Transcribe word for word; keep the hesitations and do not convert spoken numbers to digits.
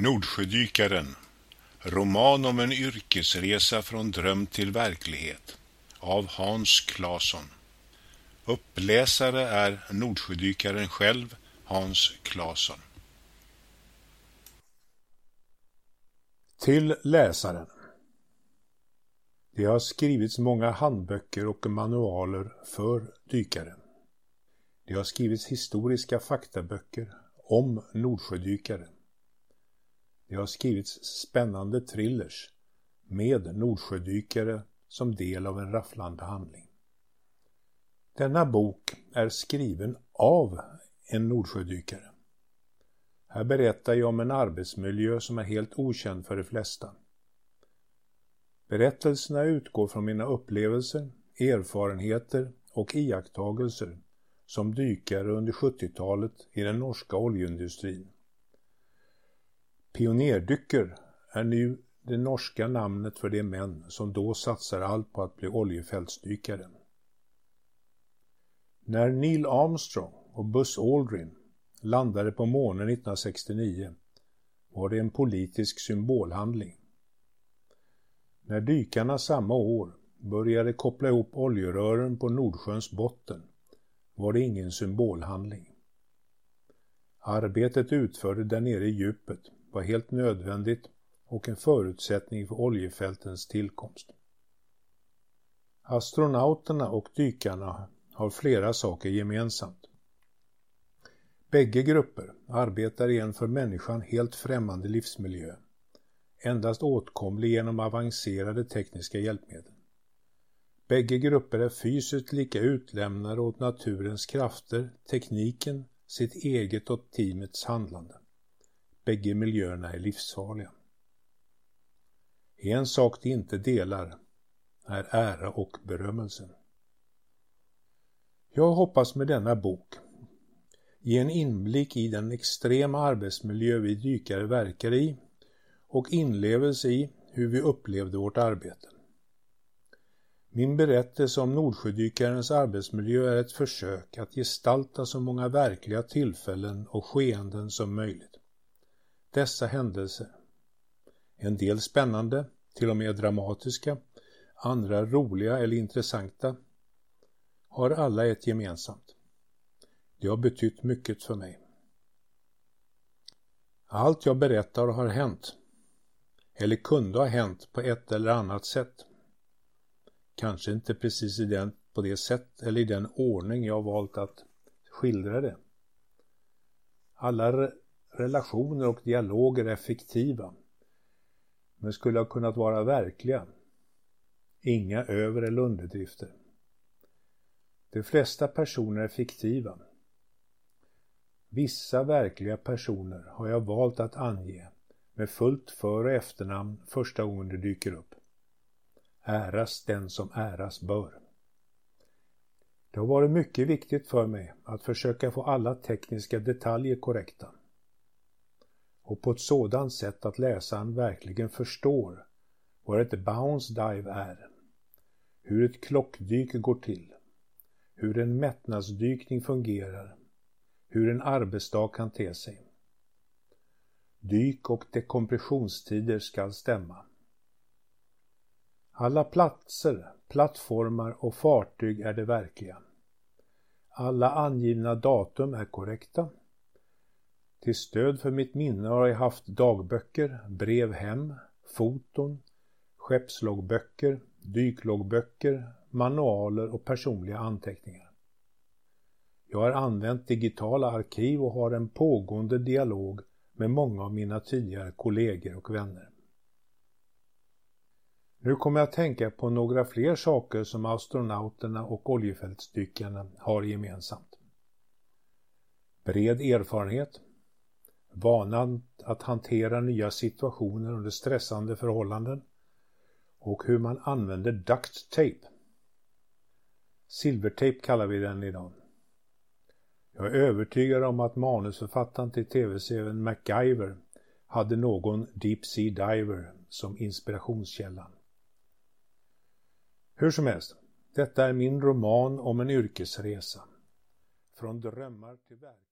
Nordsjödykaren. Roman om en yrkesresa från dröm till verklighet av Hans Claesson. Uppläsare är Nordsjödykaren själv, Hans Claesson. Till läsaren. Det har skrivits många handböcker och manualer för dykare. Det har skrivits historiska faktaböcker om Nordsjödykare. Det har skrivits spännande thrillers med Nordsjödykare som del av en rafflande handling. Denna bok är skriven av en Nordsjödykare. Här berättar jag om en arbetsmiljö som är helt okänd för de flesta. Berättelserna utgår från mina upplevelser, erfarenheter och iakttagelser som dykare under sjuttiotalet i den norska oljeindustrin. Pionjärdykker är nu det norska namnet för de män som då satsar allt på att bli oljefältsdykare. När Neil Armstrong och Buzz Aldrin landade på månen nittonhundrasextionio var det en politisk symbolhandling. När dykarna samma år började koppla ihop oljerören på Nordsjöns botten var det ingen symbolhandling. Arbetet utförde där nere i djupet var helt nödvändigt och en förutsättning för oljefältens tillkomst. Astronauterna och dykarna har flera saker gemensamt. Bägge grupper arbetar i en för människan helt främmande livsmiljö, endast åtkomlig genom avancerade tekniska hjälpmedel. Bägge grupper är fysiskt lika utlämnade åt naturens krafter, tekniken, sitt eget och teamets handlande. Bägge miljöerna är livsfarliga. En sak de inte delar är ära och berömmelse. Jag hoppas med denna bok ge en inblick i den extrema arbetsmiljö vi dykare verkar i och inlevelse i hur vi upplevde vårt arbete. Min berättelse om Nordsjödykarens arbetsmiljö är ett försök att gestalta så många verkliga tillfällen och skeenden som möjligt. Dessa händelser, en del spännande, till och med dramatiska, andra roliga eller intressanta, har alla ett gemensamt. Det har betytt mycket för mig. Allt jag berättar har hänt, eller kunde ha hänt på ett eller annat sätt. Kanske inte precis i den, på det sätt eller i den ordning jag valt att skildra det. Alla re- relationer och dialoger är fiktiva, men skulle ha kunnat vara verkliga. Inga över- eller underdrifter. De flesta personer är fiktiva. Vissa verkliga personer har jag valt att ange med fullt för- och efternamn första gången det dyker upp. Äras den som äras bör. Det har varit mycket viktigt för mig att försöka få alla tekniska detaljer korrekta. Och på ett sådant sätt att läsaren verkligen förstår vad ett bounce dive är. Hur ett klockdyk går till. Hur en mättnadsdykning fungerar. Hur en arbetsdag kan te sig. Dyk- och dekompressionstider ska stämma. Alla platser, plattformar och fartyg är det verkliga. Alla angivna datum är korrekta. Till stöd för mitt minne har jag haft dagböcker, brev hem, foton, skeppsloggböcker, dykloggböcker, manualer och personliga anteckningar. Jag har använt digitala arkiv och har en pågående dialog med många av mina tidigare kollegor och vänner. Nu kommer jag att tänka på några fler saker som astronauterna och oljefältsdykarna har gemensamt. Bred erfarenhet, vanan att hantera nya situationer under stressande förhållanden och hur man använder duct tape. Silvertape kallar vi den idag. Jag är övertygad om att manusförfattaren till tv-serien MacGyver hade någon Deep Sea Diver som inspirationskälla. Hur som helst, detta är min roman om en yrkesresa. Från drömmar till verk.